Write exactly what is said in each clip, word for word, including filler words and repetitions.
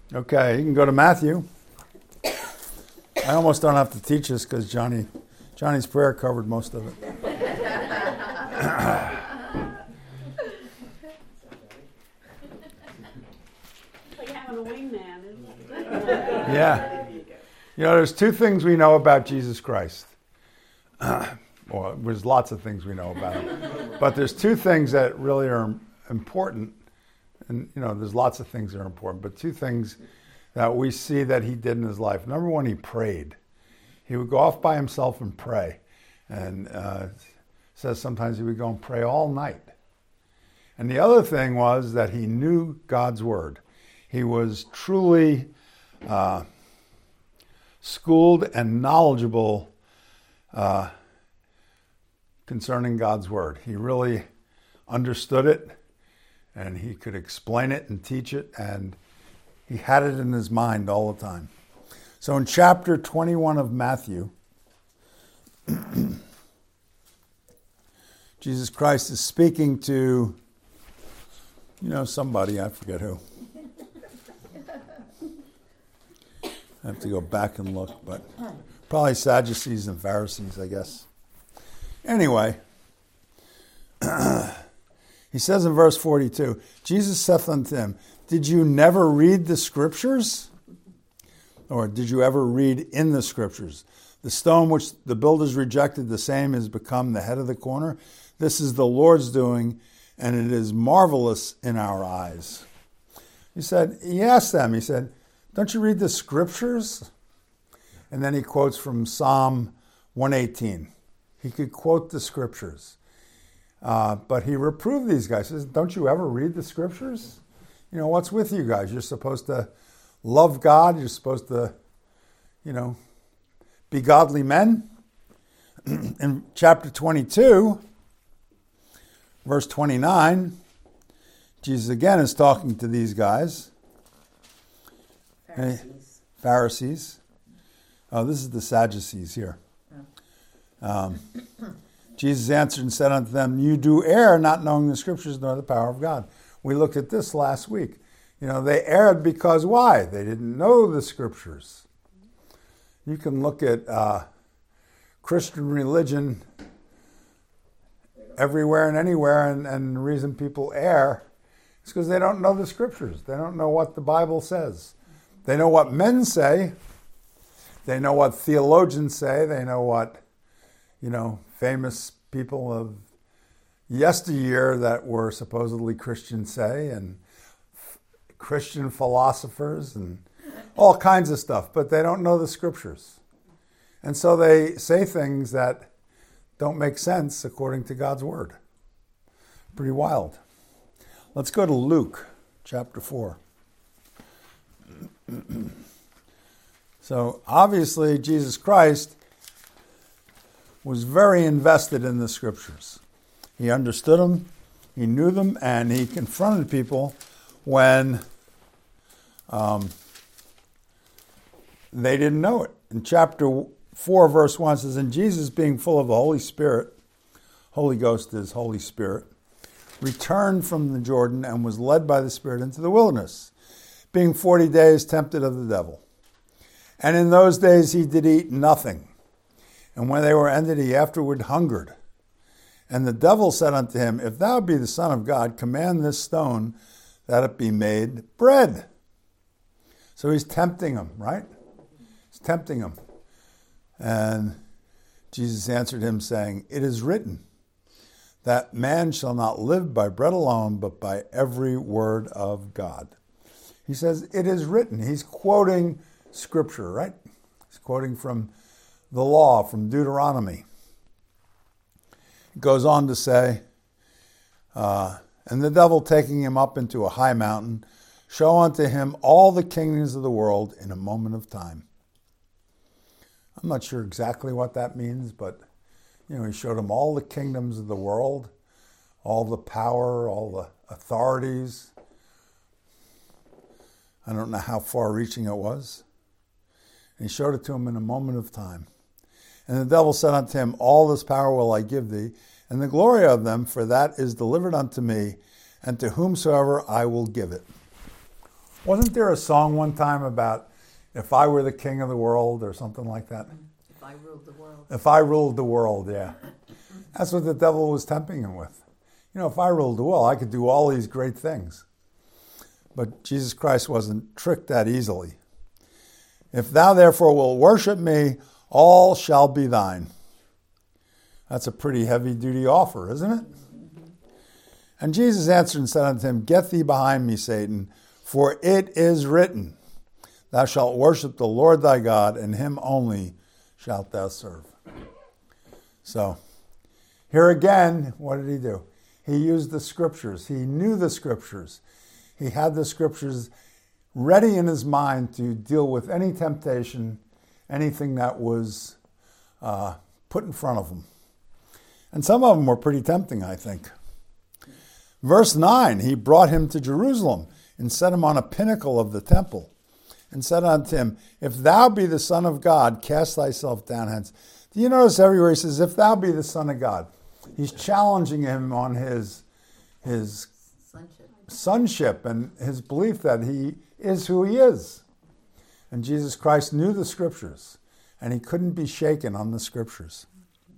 Okay, you can go to Matthew. I almost don't have to teach this because Johnny, Johnny's prayer covered most of it. Like having a wingman, isn't it? Yeah. You know, there's two things we know about Jesus Christ. Well, there's lots of things we know about him. But there's two things that really are important. And, you know, there's lots of things that are important. But two things that we see that he did in his life. Number one, he prayed. He would go off by himself and pray. And uh, says sometimes he would go and pray all night. And the other thing was that he knew God's word. He was truly uh, schooled and knowledgeable uh, concerning God's word. He really understood it, and he could explain it and teach it, and he had it in his mind all the time. So in chapter twenty-one of Matthew, Jesus Christ is speaking to, you know, somebody, I forget who. I have to go back and look, but probably Sadducees and Pharisees, I guess. Anyway, he says in verse forty-two, Jesus saith unto him, did you never read the scriptures? Or did you ever read in the scriptures? The stone which the builders rejected, the same has become the head of the corner. This is the Lord's doing, and it is marvelous in our eyes. He said, he asked them, he said, don't you read the scriptures? And then he quotes from Psalm one eighteen. He could quote the scriptures. Uh, but he reproved these guys. He says, don't you ever read the scriptures? You know, what's with you guys? You're supposed to love God. You're supposed to, you know, be godly men. In chapter twenty-two, verse twenty-nine, Jesus again is talking to these guys. Pharisees. Pharisees. Oh, this is the Sadducees here. Um, Jesus answered and said unto them, you do err, not knowing the scriptures nor the power of God. We looked at this last week. You know, they erred because why? They didn't know the scriptures. You can look at uh, Christian religion everywhere and anywhere, and, and the reason people err is because they don't know the scriptures. They don't know what the Bible says. They know what men say. They know what theologians say. They know what, you know, famous people of yesteryear that were supposedly Christians say, and f- Christian philosophers and all kinds of stuff, but they don't know the scriptures. And so they say things that don't make sense according to God's word. Pretty wild. Let's go to Luke chapter four. So obviously Jesus Christ was very invested in the scriptures. He understood them, he knew them, and he confronted people when um, they didn't know it. In chapter four, verse one, it says, and Jesus, being full of the Holy Spirit, Holy Ghost is Holy Spirit, returned from the Jordan and was led by the Spirit into the wilderness, being forty days tempted of the devil. And in those days he did eat nothing. And when they were ended, he afterward hungered. And the devil said unto him, if thou be the Son of God, command this stone that it be made bread. So he's tempting him, right? He's tempting him. And Jesus answered him, saying, it is written, that man shall not live by bread alone, but by every word of God. He says, it is written. He's quoting Scripture, right? He's quoting from the law, from Deuteronomy. It goes on to say, uh, and the devil taking him up into a high mountain, show unto him all the kingdoms of the world in a moment of time. I'm not sure exactly what that means, but you know, he showed him all the kingdoms of the world, all the power, all the authorities. I don't know how far-reaching it was. And he showed it to him in a moment of time. And the devil said unto him, all this power will I give thee, and the glory of them, for that is delivered unto me, and to whomsoever I will give it. Wasn't there a song one time about if I were the king of the world or something like that? If I ruled the world. If I ruled the world, yeah. That's what the devil was tempting him with. You know, if I ruled the world, I could do all these great things. But Jesus Christ wasn't tricked that easily. If thou therefore wilt worship me, all shall be thine. That's a pretty heavy-duty offer, isn't it? And Jesus answered and said unto him, Get thee behind me, Satan, for it is written, Thou shalt worship the Lord thy God, and him only shalt thou serve. So, here again, what did he do? He used the scriptures. He knew the scriptures. He had the scriptures ready in his mind to deal with any temptation, anything that was uh, put in front of him. And some of them were pretty tempting, I think. Verse nine, he brought him to Jerusalem and set him on a pinnacle of the temple and said unto him, If thou be the Son of God, cast thyself down hence. Do you notice everywhere he says, If thou be the Son of God? He's challenging him on his, his Sonship. sonship and his belief that he is who he is. And Jesus Christ knew the scriptures, and he couldn't be shaken on the scriptures.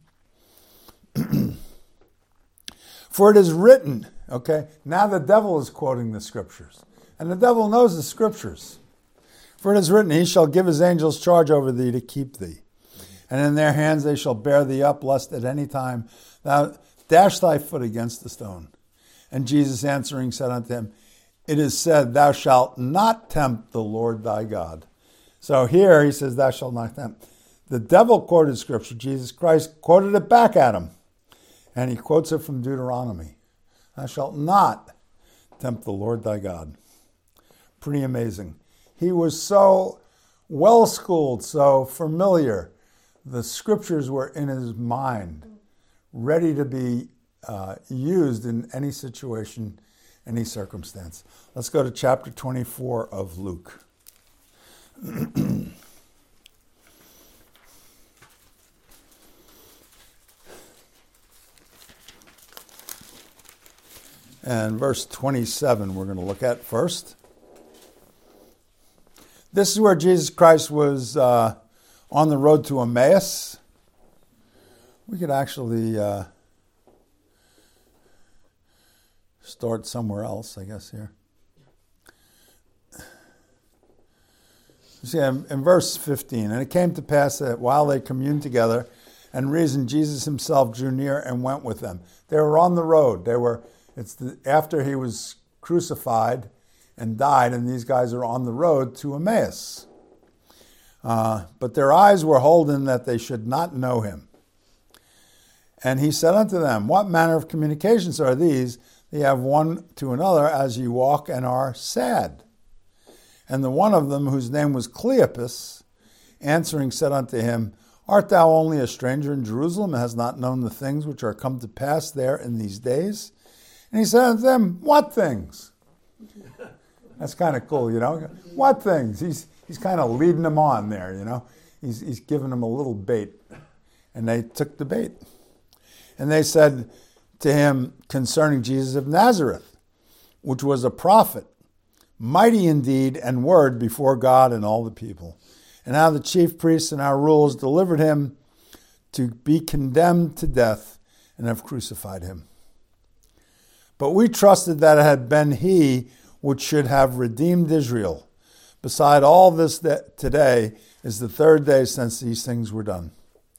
For it is written, okay, now the devil is quoting the scriptures, and the devil knows the scriptures. For it is written, He shall give his angels charge over thee to keep thee, and in their hands they shall bear thee up, lest at any time thou dash thy foot against the stone. And Jesus answering said unto him, It is said, Thou shalt not tempt the Lord thy God. So here he says, Thou shalt not tempt. The devil quoted scripture. Jesus Christ quoted it back at him. And he quotes it from Deuteronomy. Thou shalt not tempt the Lord thy God. Pretty amazing. He was so well-schooled, so familiar. The scriptures were in his mind, ready to be uh, used in any situation, any circumstance. Let's go to chapter twenty-four of Luke. And verse twenty-seven we're going to look at first. This is where Jesus Christ was uh, on the road to Emmaus. We could actually uh, start somewhere else, I guess, here. You see, in, in verse fifteen, And it came to pass that while they communed together and reasoned, Jesus himself drew near and went with them. They were on the road. They were. It's the, after he was crucified and died, and these guys are on the road to Emmaus. Uh, but their eyes were holden that they should not know him. And he said unto them, What manner of communications are these that ye have one to another as ye walk and are sad? And the one of them, whose name was Cleopas, answering said unto him, Art thou only a stranger in Jerusalem, and hast not known the things which are come to pass there in these days? And he said unto them, What things? That's kind of cool, you know. What things? He's he's kind of leading them on there, you know. He's he's giving them a little bait. And they took the bait. And they said to him concerning Jesus of Nazareth, which was a prophet, mighty in deed and word before God and all the people. And how the chief priests and our rulers delivered him to be condemned to death and have crucified him. But we trusted that it had been he which should have redeemed Israel. Beside all this, that today is the third day since these things were done.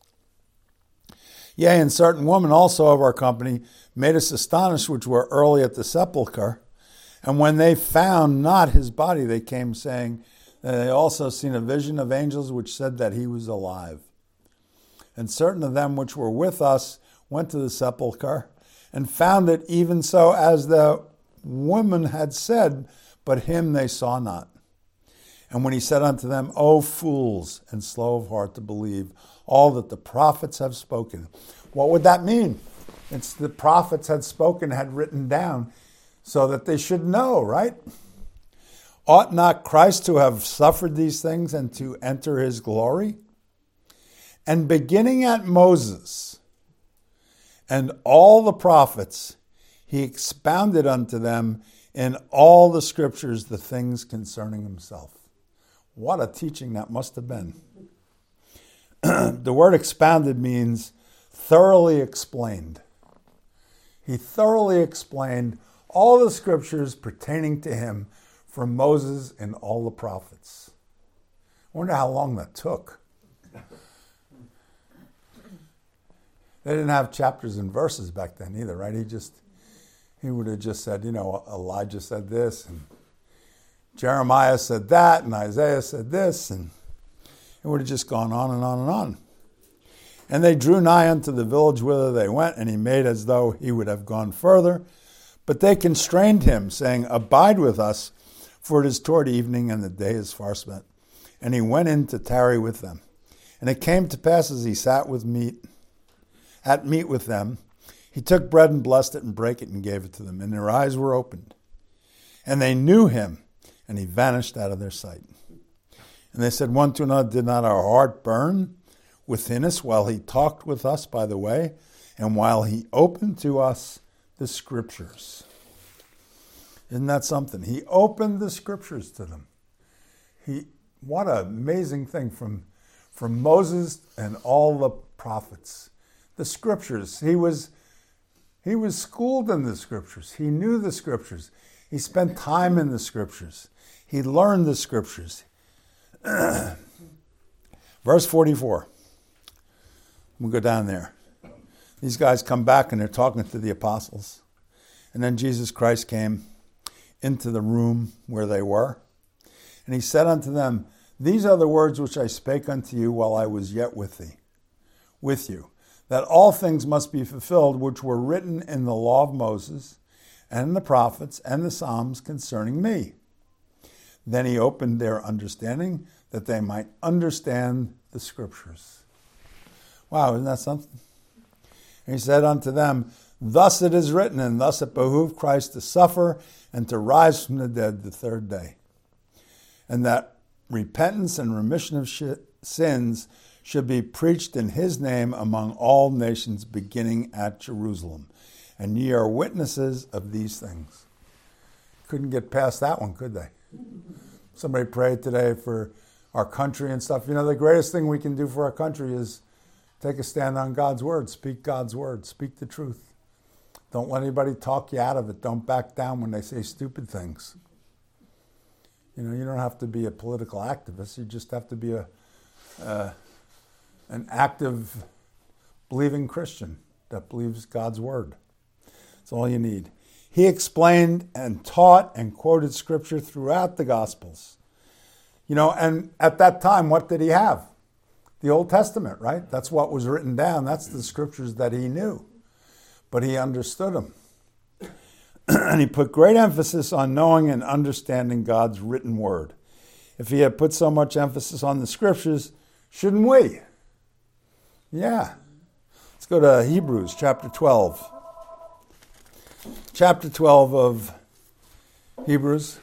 Yea, and certain women also of our company made us astonished, which were early at the sepulchre. And when they found not his body, they came saying that they also seen a vision of angels which said that he was alive. And certain of them which were with us went to the sepulchre and found it even so as the woman had said, but him they saw not. And when he said unto them, O fools, and slow of heart to believe all that the prophets have spoken. What would that mean? It's the prophets had spoken, had written down, so that they should know, right? Ought not Christ to have suffered these things and to enter his glory? And beginning at Moses and all the prophets, he expounded unto them in all the scriptures the things concerning himself. What a teaching that must have been. The word expounded means thoroughly explained. He thoroughly explained all the scriptures pertaining to him from Moses and all the prophets. I wonder how long that took. They didn't have chapters and verses back then either, right? He just, he would have just said, you know, Elijah said this, and Jeremiah said that, and Isaiah said this, and it would have just gone on and on and on. And they drew nigh unto the village whither they went, and he made as though he would have gone further. But they constrained him, saying, Abide with us, for it is toward evening, and the day is far spent. And he went in to tarry with them. And it came to pass as he sat with meat, at meat with them, he took bread and blessed it and brake it and gave it to them. And their eyes were opened. And they knew him, and he vanished out of their sight. And they said one to another, Did not our heart burn within us while he talked with us by the way, and while he opened to us the scriptures? Isn't that something? He opened the scriptures to them. He, what an amazing thing from, from Moses and all the prophets. The scriptures. He was, he was schooled in the scriptures. He knew the scriptures. He spent time in the scriptures. He learned the scriptures. Verse forty-four. We'll go down there. These guys come back and they're talking to the apostles. And then Jesus Christ came into the room where they were. And he said unto them, These are the words which I spake unto you while I was yet with thee, with you, that all things must be fulfilled which were written in the law of Moses and in the prophets and the Psalms concerning me. Then he opened their understanding that they might understand the scriptures. Wow, isn't that something? And he said unto them, Thus it is written, and thus it behooved Christ to suffer and to rise from the dead the third day. And that repentance and remission of sh- sins should be preached in his name among all nations, beginning at Jerusalem. And ye are witnesses of these things. Couldn't get past that one, could they? Somebody prayed today for our country and stuff. You know, the greatest thing we can do for our country is take a stand on God's word. Speak God's word. Speak the truth. Don't let anybody talk you out of it. Don't back down when they say stupid things. You know, you don't have to be a political activist. You just have to be a uh, an active, believing Christian that believes God's word. That's all you need. He explained and taught and quoted scripture throughout the Gospels. You know, and at that time, what did he have? The Old Testament, right? That's what was written down. That's the scriptures that he knew. But he understood them. And he put great emphasis on knowing and understanding God's written word. If he had put so much emphasis on the scriptures, shouldn't we? Yeah. Let's go to Hebrews chapter twelve. Chapter twelve of Hebrews.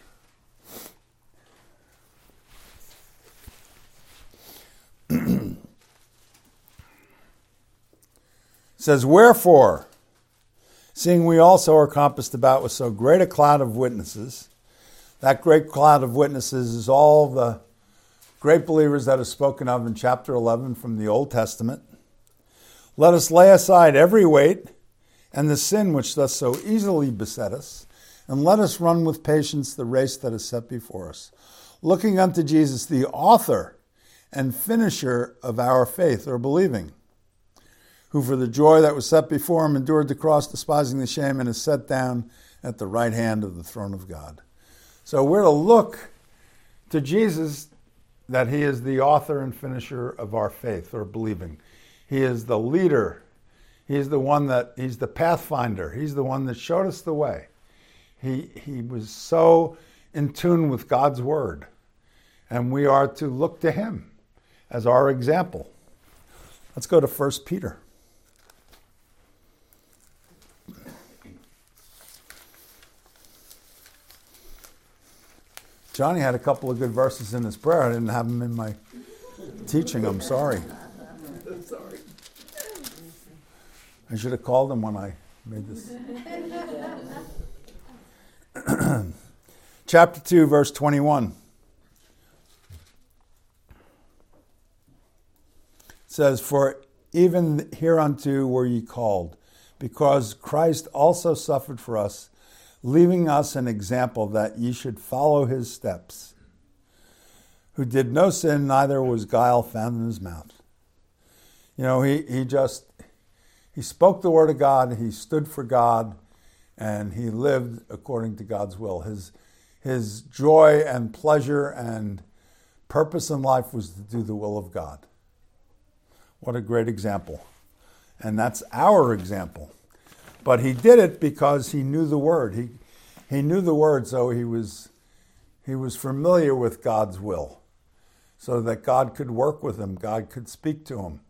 Says, Wherefore, seeing we also are compassed about with so great a cloud of witnesses, that great cloud of witnesses is all the great believers that are spoken of in chapter eleven from the Old Testament. Let us lay aside every weight and the sin which doth so easily beset us, and let us run with patience the race that is set before us, looking unto Jesus, the author and finisher of our faith, or believing, who for the joy that was set before him endured the cross, despising the shame, and is set down at the right hand of the throne of God. So we're to look to Jesus, that he is the author and finisher of our faith, or believing. He is the leader. He's the one that, he's the pathfinder. He's the one that showed us the way. He, he was so in tune with God's word. And we are to look to him as our example. Let's go to First Peter. Johnny had a couple of good verses in his prayer. I didn't have them in my teaching. I'm sorry. Sorry. I should have called him when I made this. Chapter two, verse twenty-one. It says, "For even hereunto were ye called, because Christ also suffered for us, leaving us an example that ye should follow his steps, who did no sin, neither was guile found in his mouth." You know, he, he just, he spoke the word of God, he stood for God, and he lived according to God's will. His, his joy and pleasure and purpose in life was to do the will of God. What a great example. And that's our example. But he did it because he knew the word. He, he knew the word, so he was, he was familiar with God's will, so that God could work with him, God could speak to him.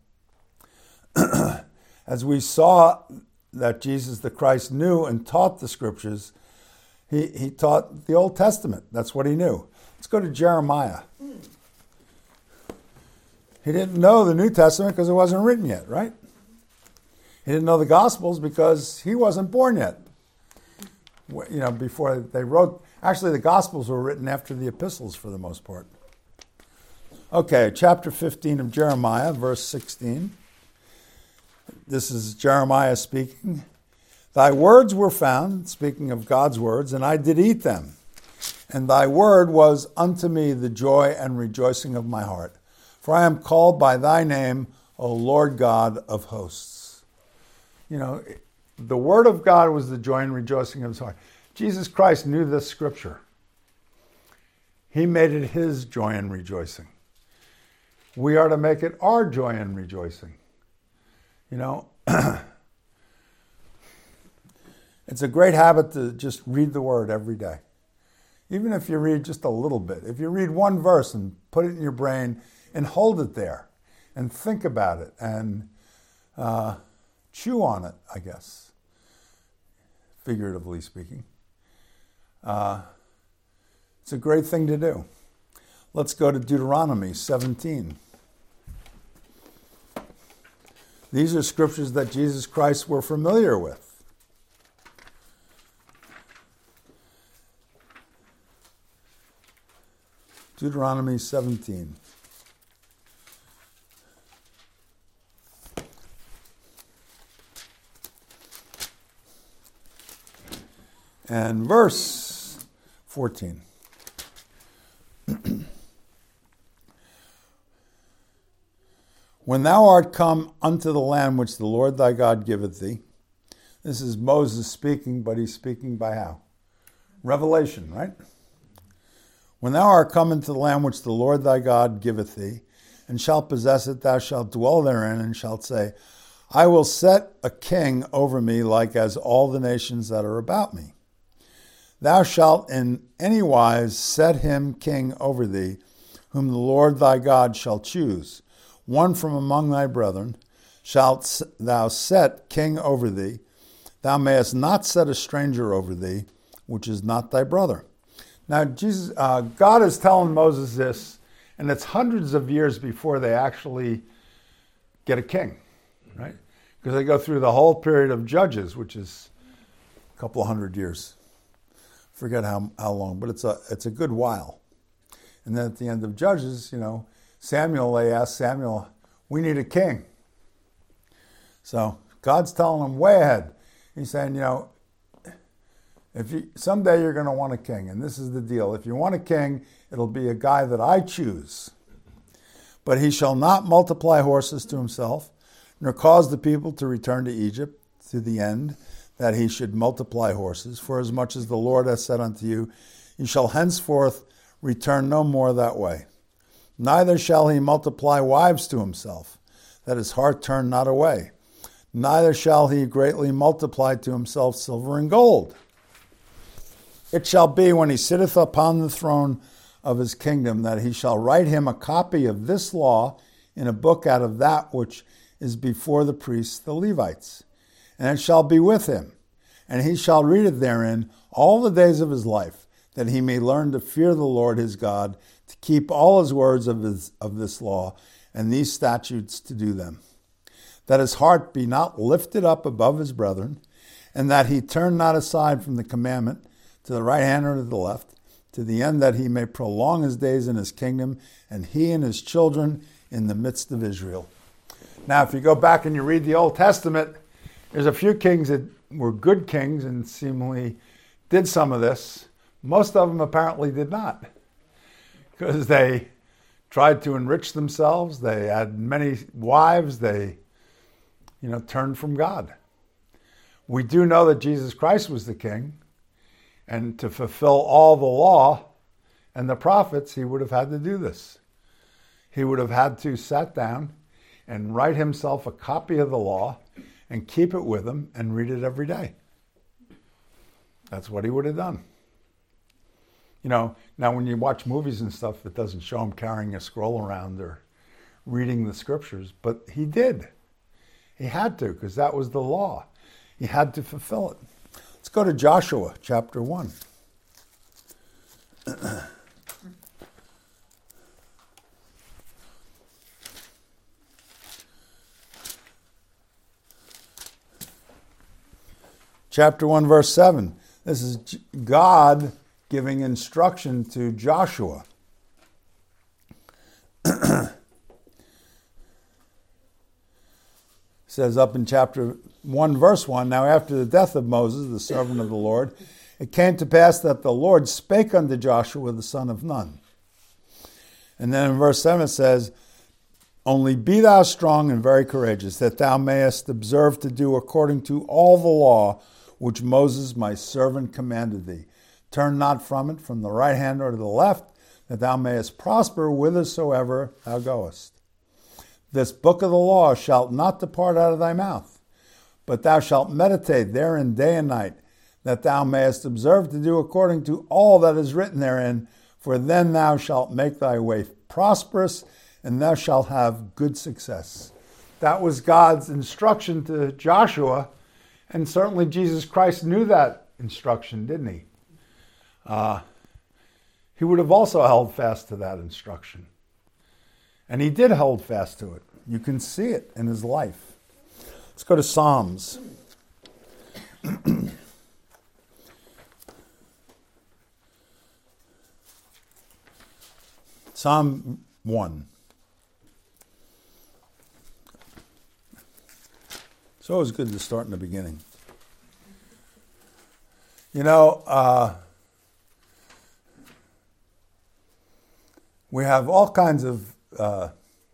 As we saw that Jesus the Christ knew and taught the scriptures, he, he taught the Old Testament. That's what he knew. Let's go to Jeremiah. He didn't know the New Testament because it wasn't written yet, right? He didn't know the Gospels because he wasn't born yet. You know, before they wrote, actually the Gospels were written after the epistles for the most part. Okay, chapter fifteen of Jeremiah, verse sixteen. This is Jeremiah speaking. "Thy words were found," speaking of God's words, "and I did eat them. And thy word was unto me the joy and rejoicing of my heart. For I am called by thy name, O Lord God of hosts." You know, the word of God was the joy and rejoicing of his heart. Jesus Christ knew this scripture. He made it his joy and rejoicing. We are to make it our joy and rejoicing. You know, it's a great habit to just read the word every day. Even if you read just a little bit. If you read one verse and put it in your brain and hold it there and think about it and uh, chew on it, I guess, figuratively speaking. Uh, it's a great thing to do. Let's go to Deuteronomy seventeen. These are scriptures that Jesus Christ were familiar with. Deuteronomy seventeen. And verse fourteen. "When thou art come unto the land which the Lord thy God giveth thee," this is Moses speaking, but he's speaking by how? Revelation, right? "When thou art come into the land which the Lord thy God giveth thee, and shalt possess it, thou shalt dwell therein, and shalt say, I will set a king over me like as all the nations that are about me. Thou shalt in any wise set him king over thee, whom the Lord thy God shall choose. One from among thy brethren shalt thou set king over thee. Thou mayest not set a stranger over thee, which is not thy brother." Now, Jesus, uh, God is telling Moses this, and it's hundreds of years before they actually get a king, right? Because they go through the whole period of Judges, which is a couple of hundred years. Forget how how long, but it's a it's a good while. And then at the end of Judges, you know, Samuel, they asked Samuel, "We need a king." So God's telling him way ahead. He's saying, you know, if you, someday you're going to want a king, and this is the deal. If you want a king, it'll be a guy that I choose. "But he shall not multiply horses to himself, nor cause the people to return to Egypt to the end that he should multiply horses. For as much as the Lord hath said unto you, you shall henceforth return no more that way. Neither shall he multiply wives to himself, that his heart turn not away. Neither shall he greatly multiply to himself silver and gold. It shall be when he sitteth upon the throne of his kingdom that he shall write him a copy of this law in a book out of that which is before the priests, the Levites. And it shall be with him, and he shall read it therein all the days of his life, that he may learn to fear the Lord his God, to keep all his words of, his, of this law, and these statutes to do them. That his heart be not lifted up above his brethren, and that he turn not aside from the commandment to the right hand or to the left, to the end that he may prolong his days in his kingdom, and he and his children in the midst of Israel. Now, if you go back and you read the Old Testament, there's a few kings that were good kings and seemingly did some of this. Most of them apparently did not, because they tried to enrich themselves. They had many wives. They, you know, turned from God. We do know that Jesus Christ was the king, and to fulfill all the law and the prophets, he would have had to do this. He would have had to sit down and write himself a copy of the law and keep it with him and read it every day. That's what he would have done. You know, now when you watch movies and stuff, it doesn't show him carrying a scroll around or reading the scriptures, but he did. He had to, because that was the law. He had to fulfill it. Let's go to Joshua chapter one. Chapter one, verse seven. This is God giving instruction to Joshua. It says up in chapter one, verse one, now after the death of Moses, the servant of the Lord, it came to pass that the Lord spake unto Joshua, the son of Nun. And then in verse seven it says, only be thou strong and very courageous, that thou mayest observe to do according to all the law which Moses my servant commanded thee. Turn not from it, from the right hand or to the left, that thou mayest prosper whithersoever thou goest. This book of the law shalt not depart out of thy mouth, but thou shalt meditate therein day and night, that thou mayest observe to do according to all that is written therein, for then thou shalt make thy way prosperous, and thou shalt have good success. That was God's instruction to Joshua, and certainly Jesus Christ knew that instruction, didn't he? Uh, he would have also held fast to that instruction. And he did hold fast to it. You can see it in his life. Let's go to Psalms. Psalm one. It's always good to start in the beginning. You know, uh, we have all kinds of uh,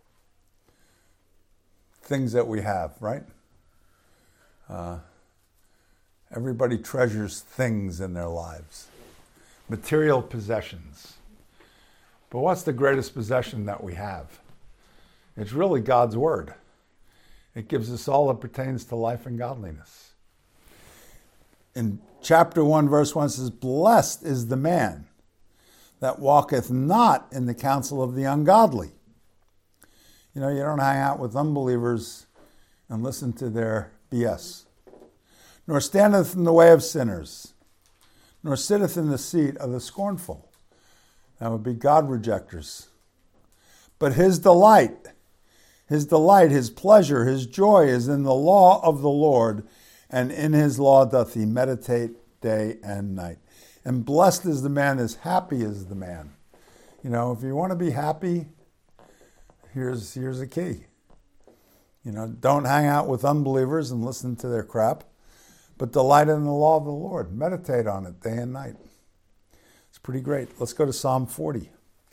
things that we have, right? Uh, everybody treasures things in their lives, material possessions. But what's the greatest possession that we have? It's really God's Word. It gives us all that pertains to life and godliness. In chapter one, verse one, it says, blessed is the man that walketh not in the counsel of the ungodly. You know, you don't hang out with unbelievers and listen to their B S. Nor standeth in the way of sinners, nor sitteth in the seat of the scornful. That would be God rejectors. But his delight, his delight, his pleasure, his joy is in the law of the Lord, and in his law doth he meditate day and night. And blessed is the man, as happy is the man. You know, if you want to be happy, here's here's a key. You know, don't hang out with unbelievers and listen to their crap, but delight in the law of the Lord. Meditate on it day and night. It's pretty great. Let's go to Psalm forty.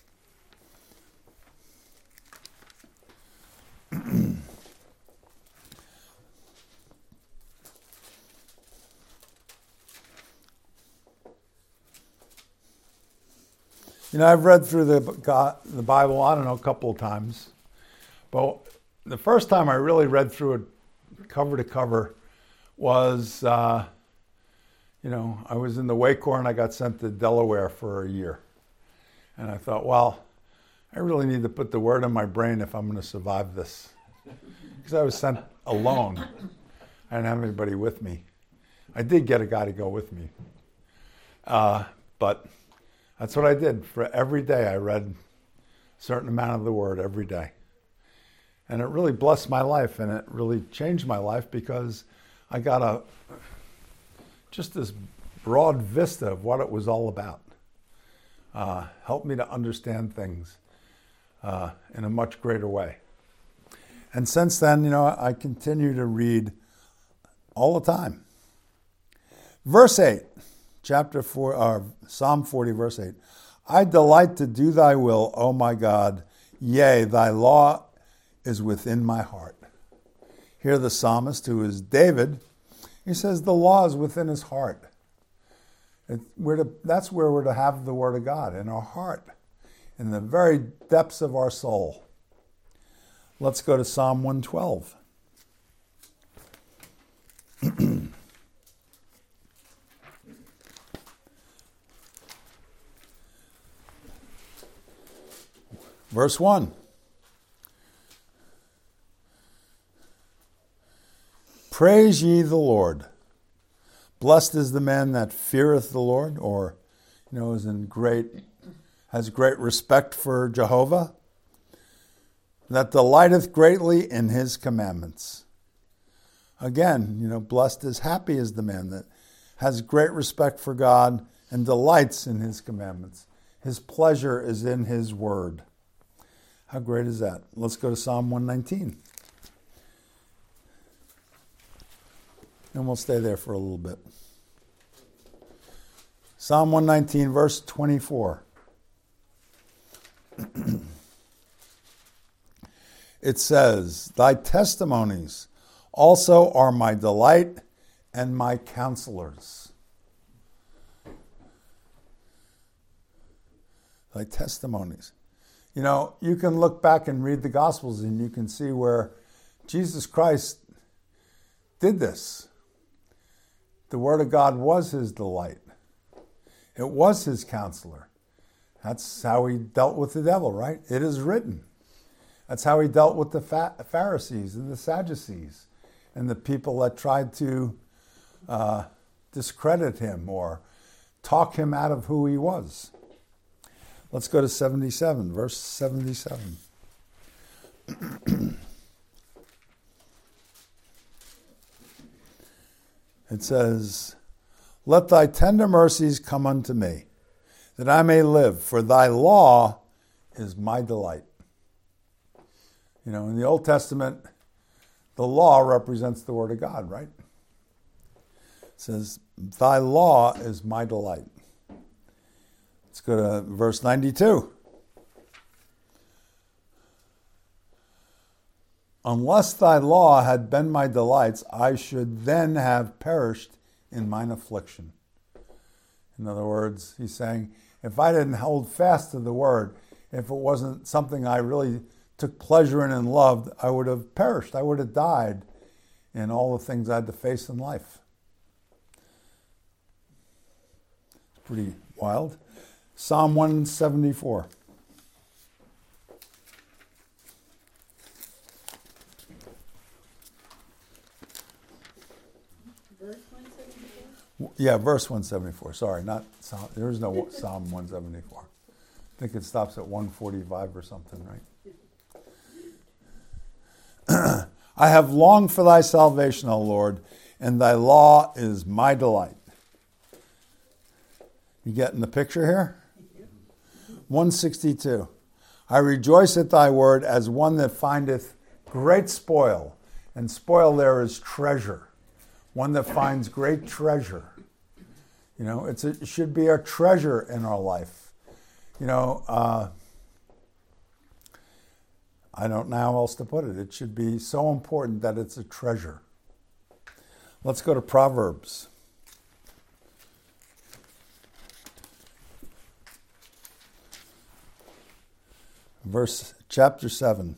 You know, I've read through the God, the Bible, I don't know, a couple of times. But the first time I really read through it cover to cover was, uh, you know, I was in the Wake Corps and I got sent to Delaware for a year. And I thought, well, I really need to put the word in my brain if I'm going to survive this. Because I was sent alone. I didn't have anybody with me. I did get a guy to go with me. Uh, but... That's what I did. For every day I read a certain amount of the Word every day. And it really blessed my life, and it really changed my life, because I got a just this broad vista of what it was all about. Uh, helped me to understand things uh, in a much greater way. And since then, you know, I continue to read all the time. Verse eight, chapter four, uh, Psalm forty, verse eight. I delight to do thy will, O my God. Yea, thy law is within my heart. Here the psalmist, who is David, he says the law is within his heart. It, we're to, that's where we're to have the Word of God, in our heart, in the very depths of our soul. Let's go to Psalm one twelve. Verse one. Praise ye the Lord. Blessed is the man that feareth the Lord, or, you know, is in great, has great respect for Jehovah, that delighteth greatly in his commandments. Again, you know, blessed is, happy is the man that has great respect for God and delights in his commandments. His pleasure is in his word. How great is that? Let's go to Psalm one nineteen. And we'll stay there for a little bit. Psalm one nineteen, verse twenty-four. It says, thy testimonies also are my delight and my counselors. Thy testimonies. You know, you can look back and read the Gospels and you can see where Jesus Christ did this. The Word of God was his delight. It was his counselor. That's how he dealt with the devil, right? It is written. That's how he dealt with the Pharisees and the Sadducees and the people that tried to uh, discredit him or talk him out of who he was. Let's go to seventy-seven, verse seventy-seven. It says, let thy tender mercies come unto me, that I may live, for thy law is my delight. You know, in the Old Testament, the law represents the Word of God, right? It says, thy law is my delight. Let's go to verse ninety-two. Unless thy law had been my delights, I should then have perished in mine affliction. In other words, he's saying, if I didn't hold fast to the word, if it wasn't something I really took pleasure in and loved, I would have perished. I would have died in all the things I had to face in life. It's pretty wild. Psalm one seventy-four. Verse one seventy-four? Yeah, verse one seventy-four. Sorry, not Psalm. There is no Psalm one seventy-four. I think it stops at one forty-five or something, right? I have longed for thy salvation, O Lord, and thy law is my delight. You getting the picture here? one sixty-two. I rejoice at thy word as one that findeth great spoil. And spoil there is treasure. One that finds great treasure. You know, it's a, it should be a treasure in our life. You know, uh, I don't know how else to put it. It should be so important that it's a treasure. Let's go to Proverbs. Verse, chapter seven.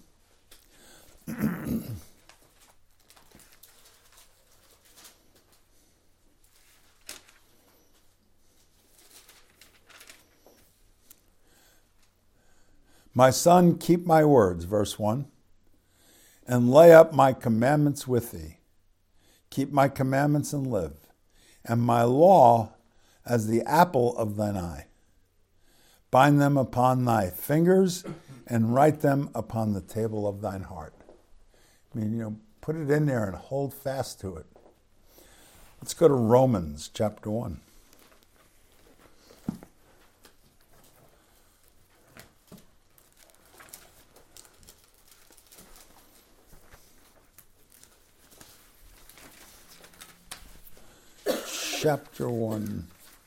My son, keep my words, verse one, and lay up my commandments with thee. Keep my commandments and live, and my law as the apple of thine eye. Bind them upon thy fingers and write them upon the table of thine heart. I mean, you know, put it in there and hold fast to it. Let's go to Romans chapter one. chapter one.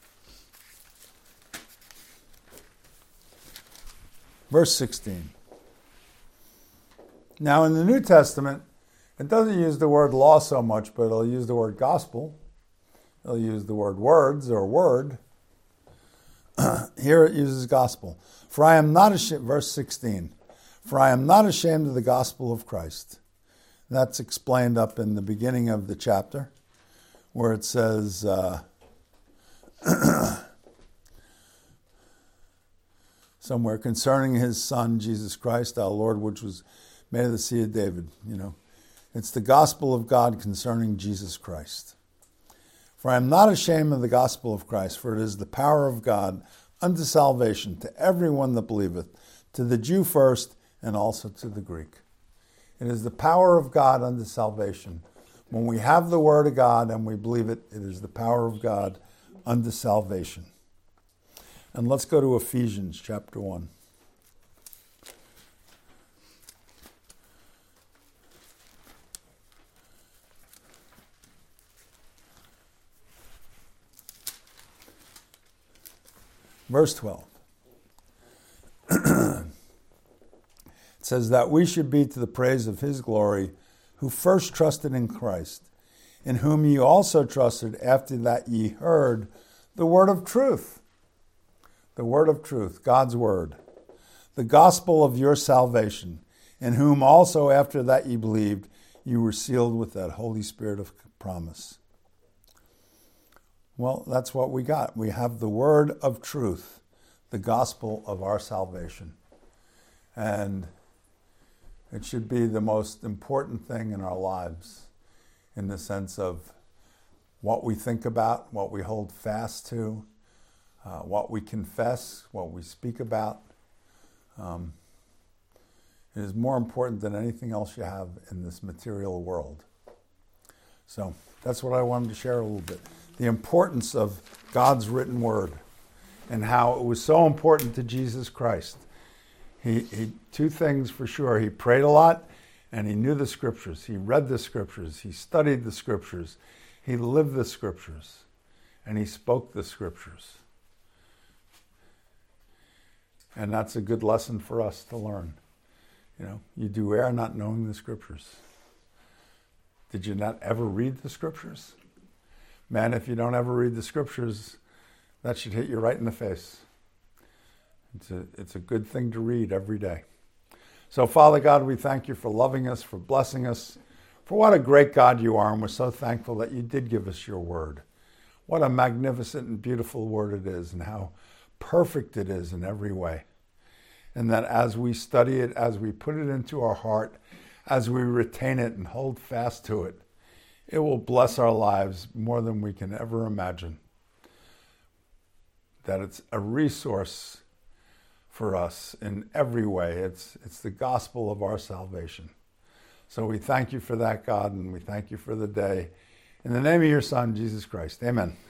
Verse sixteen. Now in the New Testament, it doesn't use the word law so much, but it'll use the word gospel. It'll use the word words or word. Here it uses gospel. For I am not ashamed, verse sixteen, for I am not ashamed of the gospel of Christ. That's explained up in the beginning of the chapter, where it says, uh, somewhere concerning his son, Jesus Christ, our Lord, which was made of the seed of David. You know, it's the gospel of God concerning Jesus Christ. For I am not ashamed of the gospel of Christ, for it is the power of God unto salvation to everyone that believeth, to the Jew first, and also to the Greek. It is the power of God unto salvation. When we have the word of God and we believe it, it is the power of God unto salvation. And let's go to Ephesians chapter one. Verse twelve. It says that we should be to the praise of his glory, who first trusted in Christ, in whom ye also trusted after that ye heard the word of truth. The word of truth, God's word. The gospel of your salvation, in whom also after that ye believed, you were sealed with that Holy Spirit of promise. Well, that's what we got. We have the word of truth, the gospel of our salvation. And it should be the most important thing in our lives, in the sense of what we think about, what we hold fast to, uh, what we confess, what we speak about. Um, it is more important than anything else you have in this material world. So that's what I wanted to share a little bit. The importance of God's written word and how it was so important to Jesus Christ. He, he two things for sure. He prayed a lot and he knew the scriptures. He read the scriptures. He studied the scriptures. He lived the scriptures. And he spoke the scriptures. And that's a good lesson for us to learn. You know, you do err not knowing the scriptures. Did you not ever read the scriptures? Man, if you don't ever read the scriptures, that should hit you right in the face. It's a, it's a good thing to read every day. So, Father God, we thank you for loving us, for blessing us, for what a great God you are, and we're so thankful that you did give us your word. What a magnificent and beautiful word it is, and how perfect it is in every way. And that as we study it, as we put it into our heart, as we retain it and hold fast to it, it will bless our lives more than we can ever imagine. That it's a resource for us in every way. It's, it's the gospel of our salvation. So we thank you for that, God, and we thank you for the day. In the name of your Son, Jesus Christ, amen.